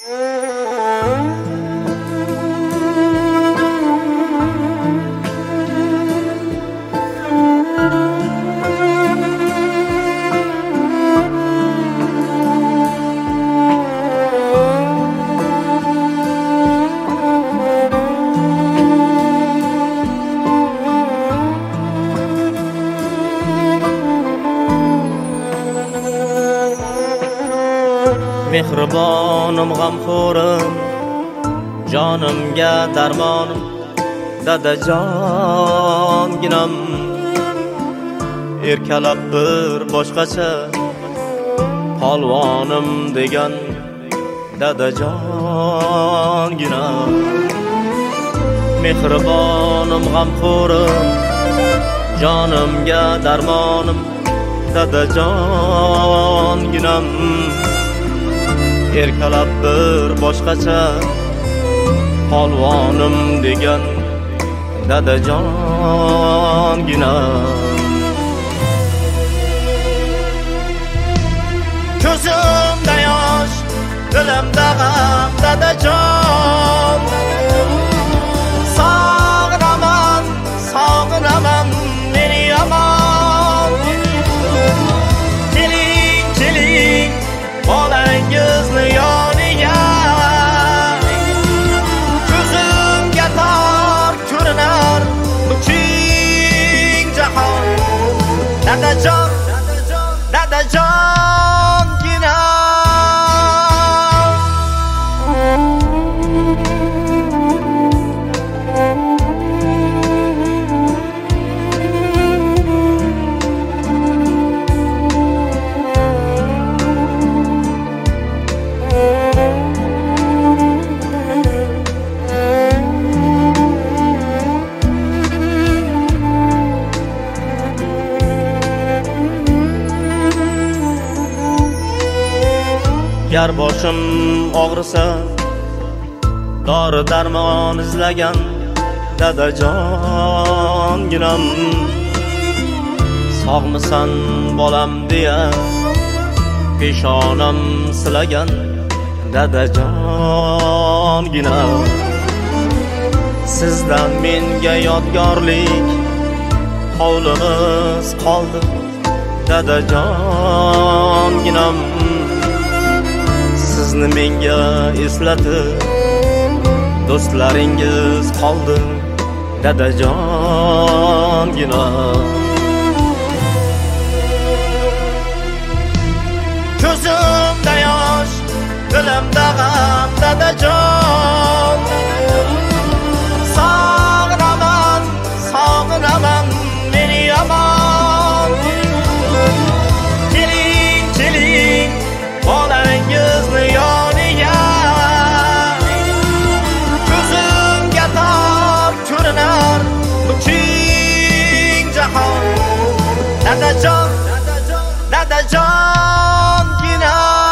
Mehribonim g'amxo'rim, jonimga darmonim, dadajonginam. Erkalab bir boshqacha polvonim degan dadajonginam. Mehribonim g'amxo'rim, jonimga darmonim, dadajonginam. Erkalab bir boshqacha polvonim degan dadajonginam. Ko'zimda yosh, dilimda g'am, dadajon. Sog'inaman, sog'inaman meni yomon. Keling, keling, bolangizni yoniga. Ko'zimga tor ko'rinar butun jahon. Dadajon, dadajongina. Yar boshim og'risa, dori darmon izlagan dadajonginam. Sog'misan bolam deya peshonam silagan dadajonginam. Sizdan menga yodgorlik hovlimiz qoldi dadajonginam. Sizni menga eslatib do'stlaringiz qoldi dadajonginam. Ko'zimda yosh, dilimda g'am, dadajon. Sog'inaman, sog'inaman meni yomon. Keling, keling, bolangizni yoniga. Ko'zimga tor ko'rinar butun jahon. Dadajon, dadajongina.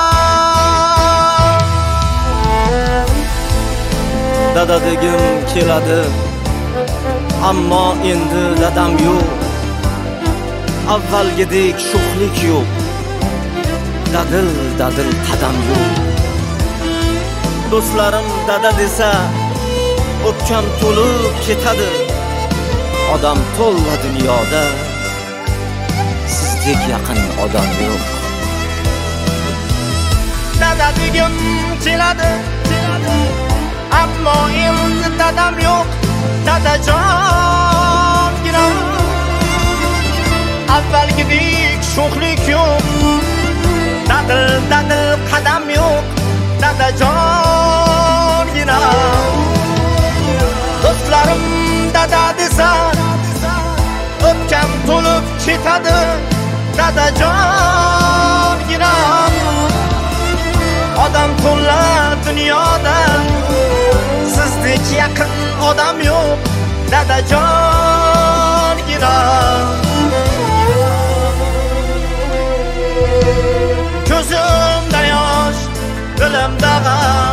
Dada degim keladi, ammo endi dadam yo'q. Avvalgidek sho'xlik yo'q, dadil dadil qadam yo'q. Do'stlarim dada desa o'pkam to'lib ketadi. Odam to'la dunyoda, sizdek yaqin odam yo'q. Dada degim keladi, ammo endi dadam yo'q. Dadajonginam. Avvalgidek sho'xlik yo'q, dadil dadil qadam yo'q. Dadajonginam. Do'stlarim dada desa o'pkam to'lib ketadi. Dadajonginam. Odam to'la dunyoda, sizdek yaqin odam yo'q. Dadajonginam. Ko'zimda yosh, dilimda g'am,